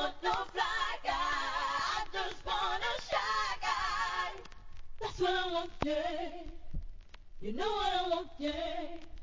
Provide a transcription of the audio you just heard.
want no fly guy. I just want a shy guy. That's what I want, yeah. You know what I want, yeah.